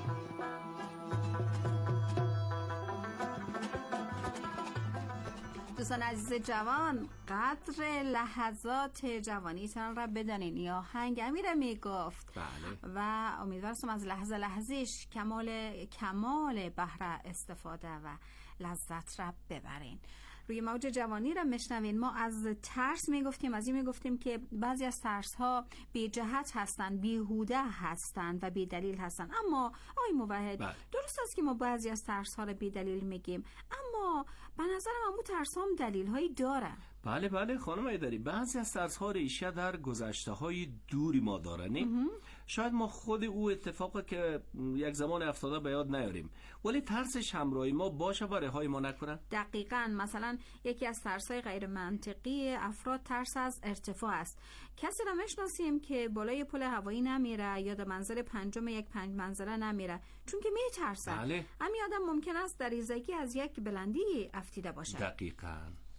دوستان عزیز جوان، قدر لحظات جوانیتان را بدانین. یا آهنگ امیر می گفت بله. و امیدوارم از لحظه لحظهش کمال کمال بهره استفاده و لذت را ببرین. روی موج جوانی را میشنوین. ما از ترس میگفتیم، از این میگفتیم که بعضی از ترس ها بی جهت هستند، بیهوده هستند و بی دلیل هستند. اما آقای موحد بله. درست است که ما بعضی از ترس ها را بی دلیل میگیم، اما به نظرم همون ترس ها هم دلیل هایی داره. بله بله خانم ایدری، بعضی از ترس ها ریشه در گذشته های دوری ما داره. نه شاید ما خود او اتفاقی که یک زمان افتاده به یاد نیاریم، ولی ترسش همراهی ما باشه و رهای ما نکنه. دقیقاً. مثلا یکی از ترس‌های غیر منطقی افراد ترس از ارتفاع است. کسی را میشناسیم که بالای پل هوایی نمیره یا در منزل پنجم یک پنج منزله نمیره چون که میترسه. بله. همین آدم ممکن است در ایزگی از یک بلندی افتیده باشه. دقیقاً.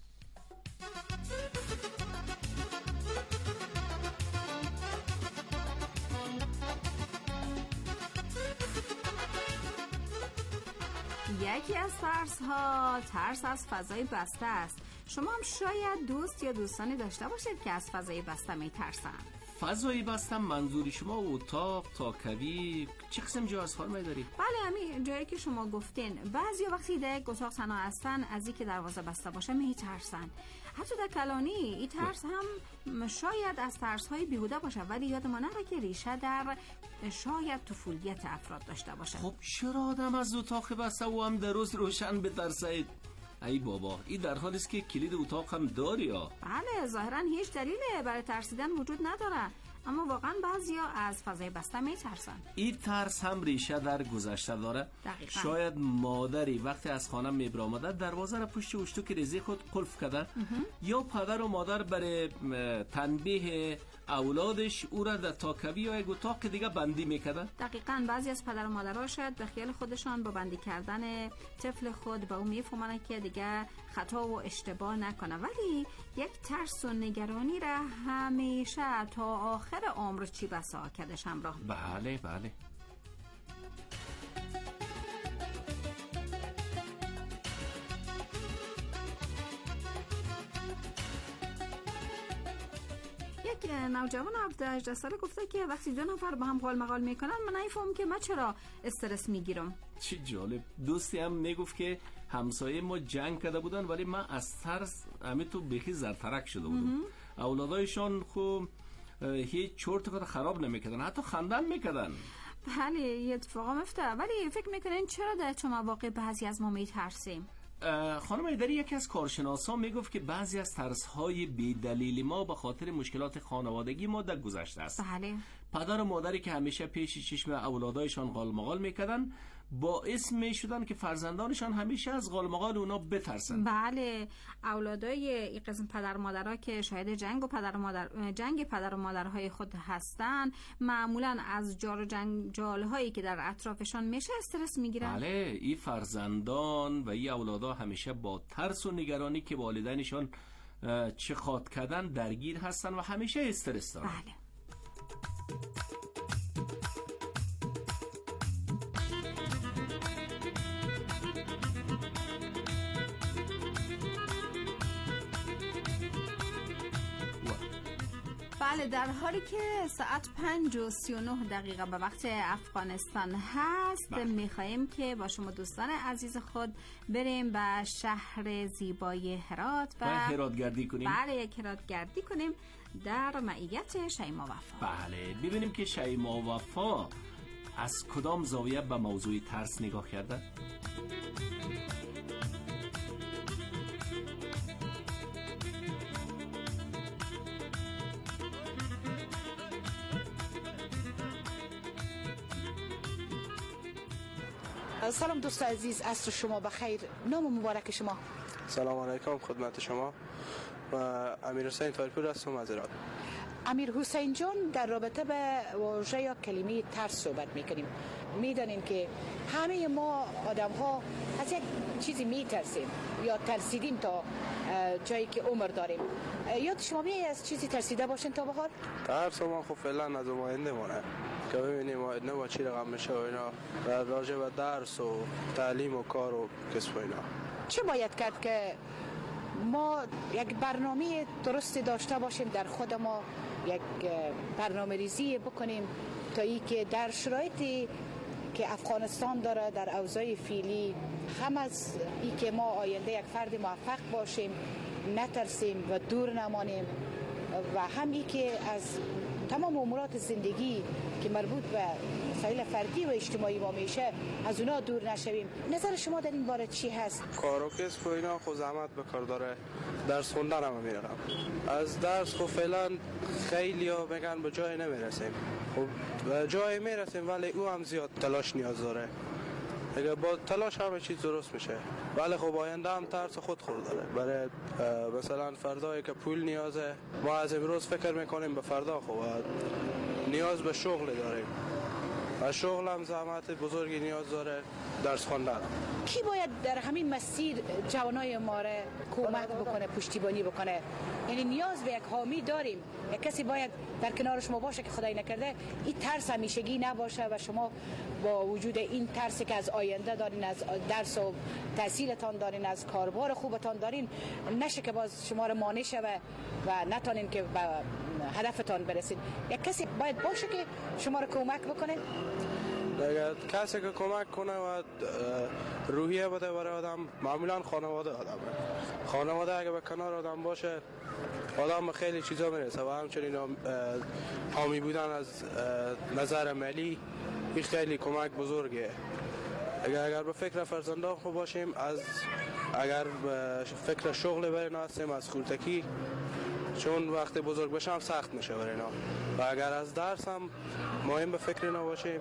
یکی از ترس ها ترس از فضای بسته است. شما هم شاید دوست یا دوستانی داشته باشید که از فضای بسته می ترسن. فضای بسته منظوری شما اتاق، تاکوی، چه قسم جا از خانم دارید؟ بله همین جایی که شما گفتین. بعضی وقتی در یک اتاق تنها هستن از اینکه دروازه بسته باشه می ترسن. حتی در کلانی این ترس هم شاید از ترس های بیهوده باشه، ولی یاد ما نره که ریشه در شاید طفولیت افراد داشته باشه. خب چرا آدم از اتاق بسته و هم در روز روشن بترسید؟ ای بابا، این در حالی است که کلید اتاق هم داری ها. بله ظاهرا هیچ دلیلی برای ترسیدن وجود نداره، اما واقعا بعضیا از فضای بسته میترسن. این ترس هم ریشه در گذشته داره. دقیقاً. شاید مادری وقتی از خانه میبرامده دروازه را پشت اشتوک ریزی خود قلف کرده، یا پدر و مادر برای تنبیه اولادش او را در تاکوی یا یک اتاق دیگه بندی میکردن. دقیقاً. بعضی از پدر و مادرها شاید به خیال خودشان با بندی کردن طفل خود به اون میفهمن که دیگه خطا و اشتباه نکنه، ولی یک ترس و نگرانی را همیشه تا آخر عمر چی بسا کدش همراه. بله بله. یک نوجوان هفده هجده ساله گفته که وقتی دو نفر با هم قال مقال میکنن من نمیفهمم که من چرا استرس میگیرم. چی جالب. دوستی هم میگفت که همسایه ما جنگ کرده بودن ولی من از ترس همه تو بخی زرترک شده بودم. اولادایشان خوب هیچ چرت کار خراب نمیکردن، حتی خندن میکردن. بله یه اتفاقا مفته. ولی فکر میکنین چرا در چه مواقع بعضی از ما میترسیم؟ خانم ایدری، یکی از کارشناسان میگفت که بعضی از ترس‌های بی‌دلیل ما به خاطر مشکلات خانوادگی ما در گذشته است. بله. پدر و مادری که همیشه پیش چشم اولادایشان غالمغال میکردن باعث میشدن که فرزندانشان همیشه از غالمغال اونا بترسن. بله. اولادای این قسم پدر و مادرها که شاهد جنگ و پدر و مادر جنگ پدر و مادرهای خود هستن معمولا از جار و جنجال هایی که در اطرافشان میشه استرس میگیرن. بله. این فرزندان و این اولادا همیشه با ترس و نگرانی که والدینشان چه خواهد کردن درگیر هستن و همیشه استرس دارن. بله. بله در حالی که ساعت پنج و سی و نه دقیقه به وقت افغانستان هست بله. میخواییم که با شما دوستان عزیز خود بریم به شهر زیبای هرات و هرات گردی کنیم. بله یک هرات گردی کنیم در معیت شیما وفا. بله ببینیم که شیما وفا از کدام زاویه به موضوع ترس نگاه کرده. سلام دوست عزیز، عصر شما بخیر. نام مبارک شما؟ سلام علیکم خدمت شما. و امیر حسین طاهرپور هستم از هرات. امیر حسین جان، در رابطه به واژه یا کلمه ترس صحبت میکنیم. میدانین که همه ما آدم ها از یک چیزی میترسیم یا ترسیدیم تا جایی که عمر داریم. یاد شما میاد از چیزی ترسیده باشین تا به حال؟ ترس ما خب فعلا از آینده مونه که ببینیم آینده ما چی رقم میشه و اینا، در راجع به درس و تعلیم و کار و کسب و اینا. چه باید کرد که ما یک برنامه درستی داشته باشیم در خود ما، یک برنامه ریزی بکنیم تا ای که در شرایطی که افغانستان داره در اوضاع فعلی، هم از ای که ما آینده یک فرد موفق باشیم، نترسیم و دور نمانیم، و هم ای که از تمام امورات زندگی که مربوط به مسائل فردی و اجتماعی ما میشه از اونا دور نشویم. نظر شما در این باره چی هست؟ کار و کسب و اینا خود زحمت به کار داره، درس خوندن هم میرم. از درس خب فعلا خیلی ها میگن به جای نمیرسیم، خب به جای میرسیم ولی او هم زیاد تلاش نیاز داره. اگر با تلاش همه چیز درست میشه، ولی خب آینده هم ترس خود خود داره. برای مثلا فردایی که پول نیازه، ما از امروز فکر میکنیم به فردا، خب نیاز به شغل داریم و شغل هم زحمت بزرگی نیاز داره، درس خواندن. کی باید در همین مسیر جوانای ما را کمک بکنه، پشتیبانی بکنه؟ یعنی نیاز به یک حامی داریم، یک کسی باید در کنار شما باشه که خدای نکرده این ترس همیشگی نباشه و شما با وجود این ترسی که از آینده دارین، از درس و تحصیلتان دارین، از کاربار خوبتان دارین، نشه که باز شما را مانع شه و نتونین که به هدفتان برسید. یک کسی باید باشه که شما را کمک بکنه. اگر کسی که کمک کنه و روحیه بده برای آدم، معمولا خانواده آدم. خانواده اگه به کنار آدم باشه، آدم خیلی چیزا میرسه و همچنین حامی بودن از نظر مالی، این خیلی کمک بزرگه. اگر اگر به فکر فرزندان خوب باشیم، از اگر به فکر شغل برای هستیم از خودتکی، چون وقتی بزرگ بشم سخت میشه برای اینا. و اگر از درس هم مهم به فکر اینا باشیم،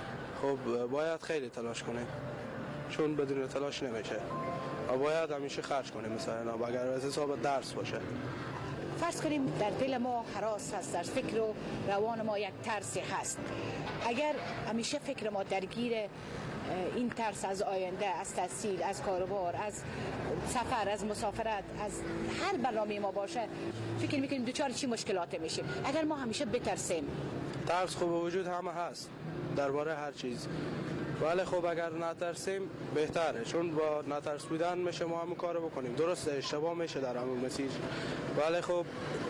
خب باید خیلی تلاش کنیم، چون بدون تلاش نمیشه و باید همیشه خرج کنیم مثلا اینا، و اگر از حساب درس باشه. فرض کنیم در دل ما هراس هست، در فکر و روان ما یک ترسی هست. اگر همیشه فکر ما درگیر این ترس از آینده، از تحصیل، از کاروبار، از سفر، از مسافرت، از هر برنامه ما باشه، فکر میکنیم دوچار چی مشکلات میشیم. اگر ما همیشه بترسیم، ترس خوب وجود همه هست درباره هر چیز، ولی خب اگر نترسیم بهتره، چون با نترس بودن میشه ما همون کارو بکنیم. درسته اشتباه میشه در همون مسیر، ولی خب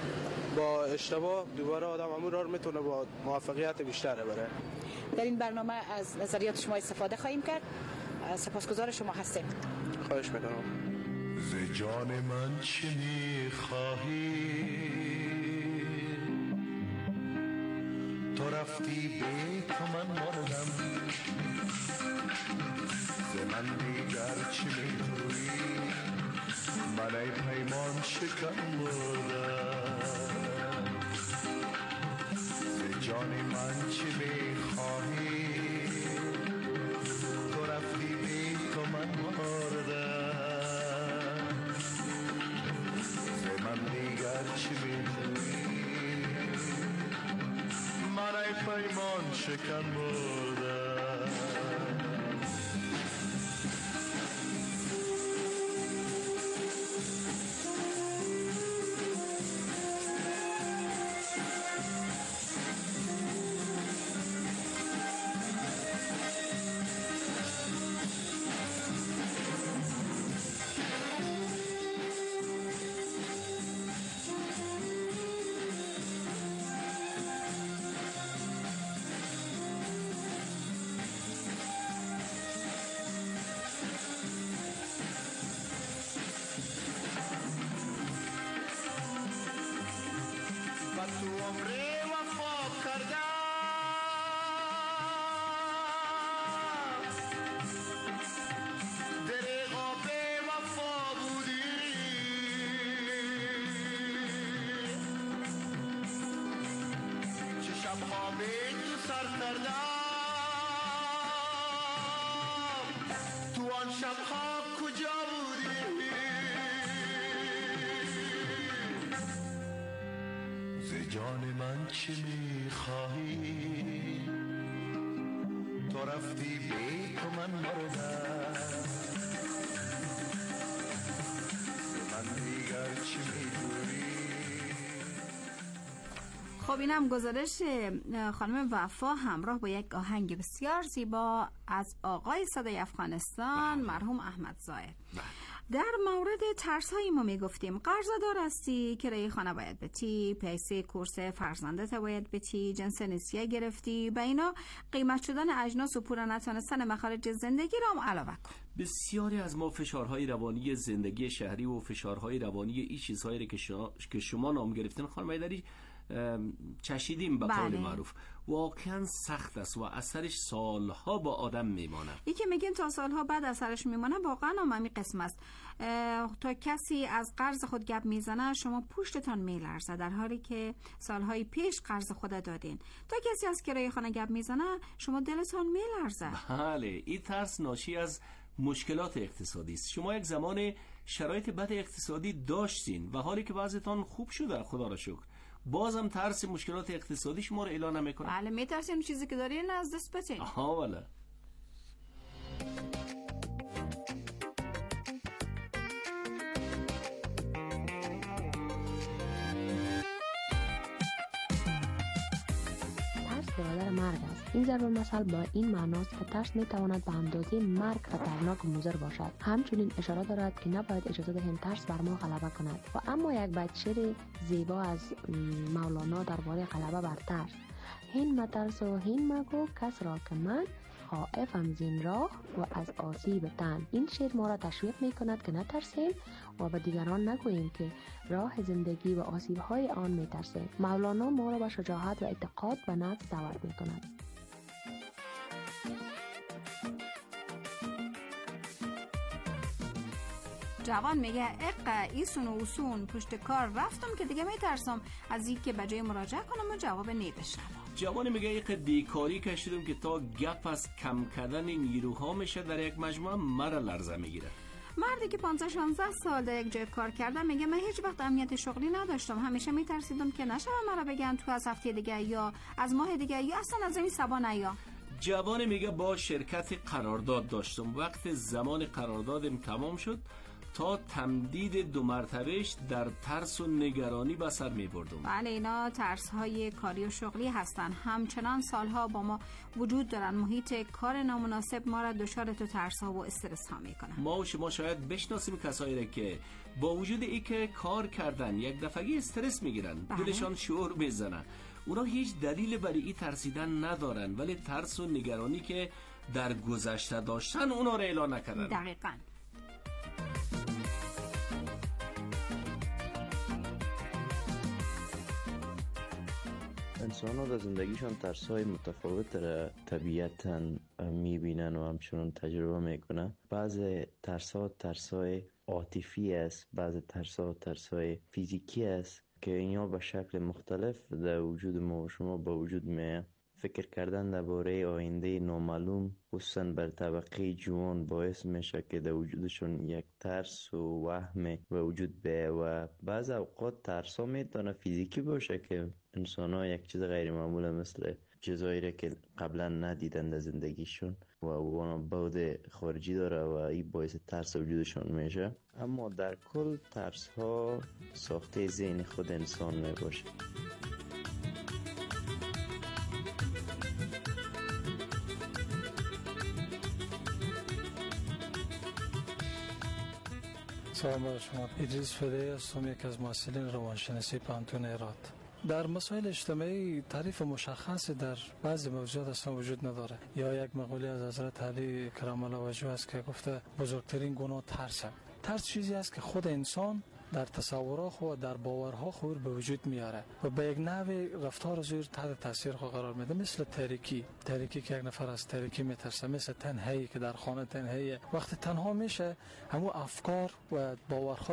با اشتباه دوباره آدم همون راه میتونه با موفقیت بیشتره بره. در این برنامه از نظریات شما استفاده خواهیم کرد. سپاسگزار شما هستیم. خواهش میکنم. ز جان من چه میخواهی؟ تو رفتی به تو من مردم، ز من دیگر چه میخواهی؟ من ای پیمان شکن بردم. ز جان من چه میخواهی؟ تو رفتی به تو من مردم، ز من دیگر چه میخواهی؟ من ای پیمان شکن بردم. جان من چه میخواهی؟ تو رفتی بی تو من مردم من دیگر چی می‌دوری. خب اینم گزارش خانم وفا همراه با یک آهنگ بسیار زیبا از آقای صدای افغانستان مرحوم احمد ظاهر. در مورد ترس های ما میگفتیم قرضدار هستی، کرایه خانه باید بتی، پیسه کورس فرزندت باید بتی، جنس نسیه گرفتی، به اینا قیمت شدن اجناس و پول نتونستن مخارج زندگی را هم علاوه کن. بسیاری از ما فشارهای روانی زندگی شهری و فشارهای روانی این چیزهایی که شما, که شما نام گرفتین خانم ایدری چشیدیم به قول معروف، واقعا سخت است و اثرش سالها با آدم میمانه. یکی میگین تا سالها بعد اثرش میمانه، واقعا هم همین قسم است. تا کسی از قرض خود گپ میزنه شما پشتتان میلرزه، در حالی که سالهای پیش قرض خود دادین. تا کسی از کرایه خانه گپ میزنه شما دلتان میلرزه. بله، این ترس ناشی از مشکلات اقتصادی است. شما یک زمان شرایط بد اقتصادی داشتین و حالی که وضعتان خوب شده خدا را شکر، بازم ترس مشکلات اقتصادی شما رو اعلان نمیکنه. بله، میترسین چیزی که دارین از دست بدین. آها والا. برادر مرگ است. این ضرب المثل با این معناست که ترس میتواند به اندازه مرگ خطرناک و مضر باشد. همچنین اشاره دارد که نباید اجازه دهیم ترس بر ما غلبه کند. و اما یک بیت شعر زیبا از مولانا درباره غلبه بر ترس: هین مترس و هین مگو کس را که من خائفم زین راه و از آسیب تن. این شعر ما را تشویق می کند که نترسیم و به دیگران نگوییم که راه زندگی و آسیب‌های آن می ترسیم. مولانا ما را به شجاعت و اعتقاد به نفس دعوت می کند. جوان میگه اق ایسون و اوسون پشت کار رفتم که دیگه میترسم از این که بجای مراجعه کنم و جواب نمیشنم. جوان میگه ایق بیکاری کشیدم که تا گپ از کم کردن نیروها میشه در یک مجموعه مرا لرزه میگیره. مردی که پانزده شانزده سال در یک جای کار کرده میگه من هیچ وقت امنیت شغلی نداشتم، همیشه میترسیدم که نشه مرا بگن تو از هفته دیگه یا از ماه دیگه یا اصلا از این سبا نیا. جوان میگه با شرکت قرارداد داشتم، وقت زمان قراردادم تمام شد تا تمدید دو مرتبهش در ترس و نگرانی به سر می بردم. بله، اینا ترس های کاری و شغلی هستن. همچنان سالها با ما وجود دارن. محیط کار نامناسب ما را دچار تو ترس ها و استرس ها می کنن. ما و شما شاید بشناسیم کسایی را که با وجود ای که کار کردن یک دفعه استرس می گیرن، بله. دلشان شعور میزنه. اونا هیچ دلیل برای این ترسیدن ندارن، ولی ترس و نگرانی که در گذشته داشتن اونا را اعلان نکردن. دقیقاً. انسان ها در زندگیشان ترس های متفاوت را طبیعتاً میبینن و همچنان تجربه میکنن. بعض ترس ها ترس های عاطفی است، بعض ترس ها ترس های فیزیکی است که اینا به شکل مختلف در وجود ما و شما به وجود میاد. فکر کردن درباره آینده نامعلوم خصوصا بر طبقه جوان باعث میشه که در وجودشون یک ترس و وهم به وجود بیاید و بعض اوقات ترس ها میتونه فیزیکی باشه که انسان ها یک چیز غیر معموله مثل چیزایی را که قبلا ندیدن در زندگیشون و اونا بعد خارجی داره و این باعث ترس وجودشون میشه. اما در کل ترس ها ساخته ذهن خود انسان میباشه. سلام بر شما. ادریس فدایی هستم، یک از محصلین روانشناسی پانتون ایراد. در مسائل اجتماعی تعریف مشخصی در بعضی موضوعات اصلا وجود نداره. یا یک مقوله از حضرت علی کرام الله وجهه است که گفته بزرگترین گناه ترس است. ترس چیزی است که خود انسان در تصورات خود در باورها خود به وجود میاره و به یک نوع رفتار زیر تحت تاثیر خود قرار میده. مثل تاریکی تاریکی که یک نفر از تاریکی میترسه، مثل تنهایی که در خانه تنهایی وقتی تنها میشه همون افکار و باورها